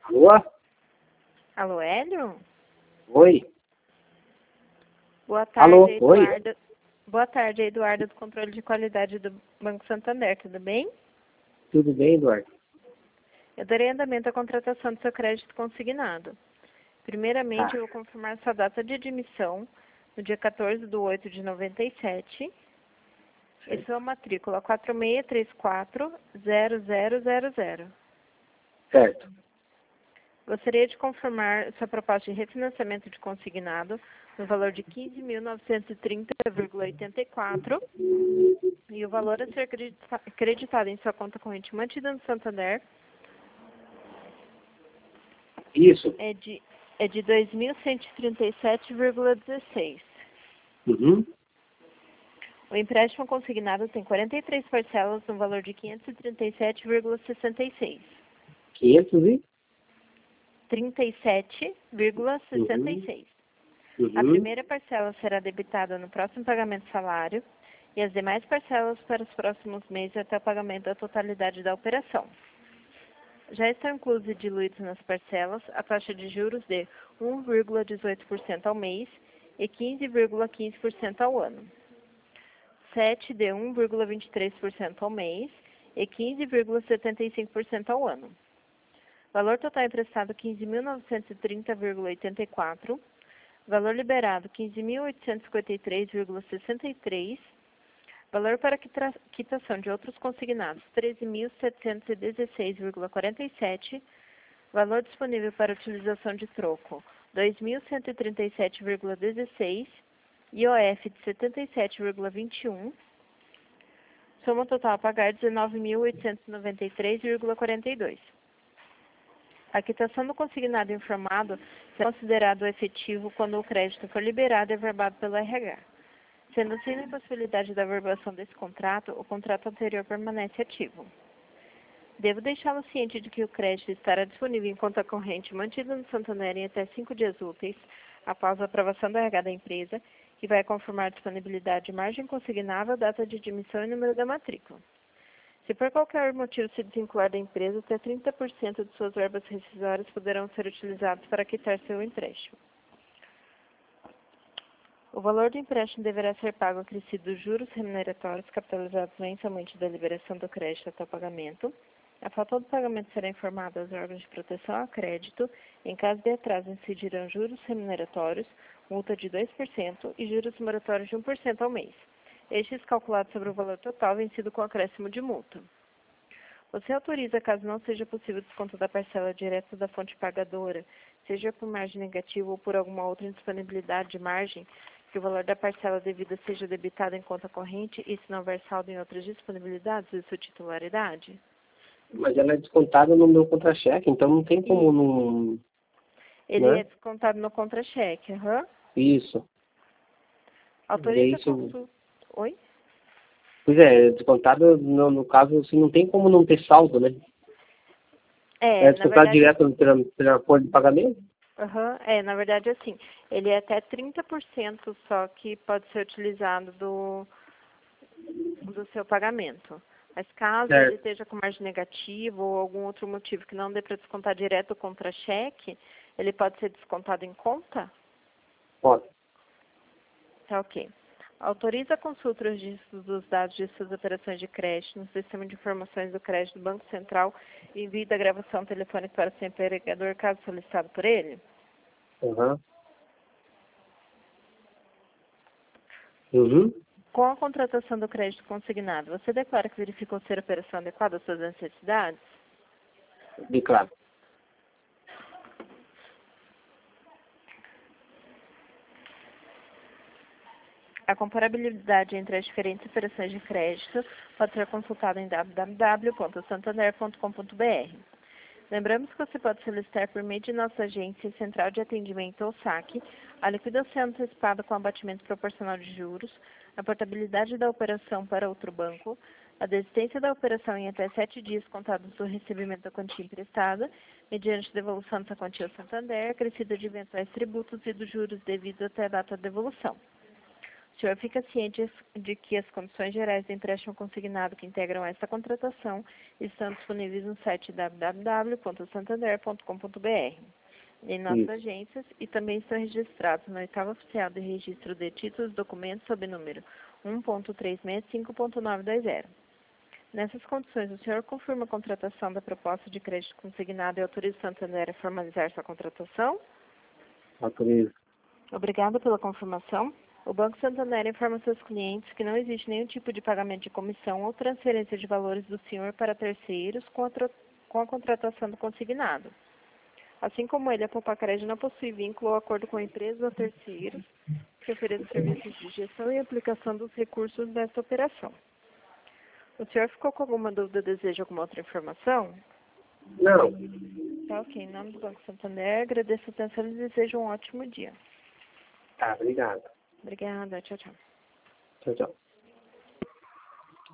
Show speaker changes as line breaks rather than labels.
Alô?
Alô, Hélio?
Oi?
Boa tarde,
Alô? Oi?
Eduardo. Boa tarde, Eduardo, do Controle de Qualidade do Banco Santander, tudo bem?
Tudo bem, Eduardo?
Eu darei andamento à contratação do seu crédito consignado. Primeiramente,
Tá.
eu vou confirmar sua data de admissão no dia 14/8/97 e sua matrícula 46340000.
Certo.
Gostaria de confirmar sua proposta de refinanciamento de consignado no valor de 15.930,84 e o valor a ser creditado em sua conta corrente mantida no Santander
Isso.
é de 2.137,16.
Uhum.
O empréstimo consignado tem 43 parcelas no valor de 537,66.
500 e?
37,66. A
Uhum.
primeira parcela será debitada no próximo pagamento do salário e as demais parcelas para os próximos meses até o pagamento da totalidade da operação. Já estão inclusos e diluídos nas parcelas a taxa de juros de 1,18% ao mês e 15,15% ao ano. 7 de 1,23% ao mês e 15,75% ao ano. Valor total emprestado 15.930,84. Valor liberado 15.853,63. Valor para quitação de outros consignados 13.716,47. Valor disponível para utilização de troco 2.137,16. IOF de 77,21. Soma total a pagar 19.893,42. A quitação do consignado informado será considerado efetivo quando o crédito for liberado e averbado pelo RH. Sendo assim, a impossibilidade da averbação desse contrato, o contrato anterior permanece ativo. Devo deixá-lo ciente de que o crédito estará disponível em conta corrente mantida no Santander em até 5 dias úteis após a aprovação do RH da empresa, que vai confirmar a disponibilidade de margem consignável, data de admissão e número da matrícula. Se por qualquer motivo se desvincular da empresa, até 30% de suas verbas rescisórias poderão ser utilizadas para quitar seu empréstimo. O valor do empréstimo deverá ser pago acrescido dos juros remuneratórios capitalizados mensalmente da liberação do crédito até o pagamento. A falta do pagamento será informada aos órgãos de proteção a crédito. Em caso de atraso, incidirão juros remuneratórios, multa de 2% e juros moratórios de 1% ao mês. Estes calculados sobre o valor total vencido com acréscimo de multa. Você autoriza, caso não seja possível desconto da parcela direta da fonte pagadora, seja por margem negativa ou por alguma outra indisponibilidade de margem, que o valor da parcela devida seja debitado em conta corrente e se não houver saldo em outras disponibilidades de sua titularidade?
Mas ela é descontada no meu contra-cheque, então não tem como não...
Ele
Né?
é descontado no contra-cheque, aham.
Isso.
Autoriza a
Isso.
consulta. Oi?
Pois é, descontado no caso, assim, não tem como não ter saldo, né? É
Na
descontado
verdade,
direto pela folha de pagamento?
na verdade, assim, ele é até 30% só que pode ser utilizado do seu pagamento. Mas caso ele
Certo.
esteja com margem negativa ou algum outro motivo que não dê para descontar direto contra cheque, ele pode ser descontado em conta?
Pode.
Tá ok. Autoriza a consulta dos registros dos dados de suas operações de crédito no sistema de informações do crédito do Banco Central e envio da gravação telefônica para o seu empregador, caso solicitado por ele?
Uhum. Uhum.
Com a contratação do crédito consignado, você declara que verificou ser a operação adequada às suas necessidades?
Bem claro.
A comparabilidade entre as diferentes operações de crédito pode ser consultada em www.santander.com.br. Lembramos que você pode solicitar por meio de nossa agência central de atendimento ou SAC a liquidação antecipada com abatimento proporcional de juros, a portabilidade da operação para outro banco, a desistência da operação em até 7 dias contados do recebimento da quantia emprestada, mediante devolução dessa quantia ao Santander, acrescida de eventuais tributos e dos juros devidos até a data da devolução. O senhor fica ciente de que as condições gerais do empréstimo consignado que integram esta contratação estão disponíveis no site www.santander.com.br, em nossas agências, e também estão registrados na oitava oficial de registro de títulos e documentos sob número 1.365.920. Nessas condições, o senhor confirma a contratação da proposta de crédito consignado e autoriza o Santander a formalizar sua contratação?
Autorizo.
Obrigada pela confirmação. O Banco Santander informa seus clientes que não existe nenhum tipo de pagamento de comissão ou transferência de valores do senhor para terceiros com a contratação do consignado. Assim como ele, a Popacred não possui vínculo ou acordo com empresas ou terceiros que ofereçam serviços de gestão e aplicação dos recursos desta operação. O senhor ficou com alguma dúvida ou deseja alguma outra informação?
Não.
Tá, ok. Em nome do Banco Santander, agradeço a atenção e desejo um ótimo dia.
Tá, obrigado.
Obrigada. Tchau, tchau.
Tchau, tchau.